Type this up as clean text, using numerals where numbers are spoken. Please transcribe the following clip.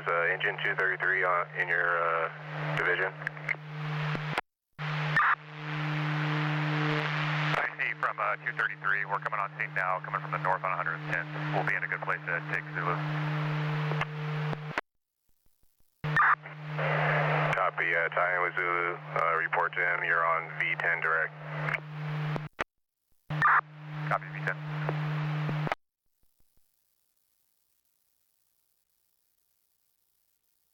engine 233 in your division? I see from 233. We're coming on scene now, coming from the north on 110. We'll be in a good place to take Zulu. Copy, Ty with Zulu. Report to him. You're on V10 direct.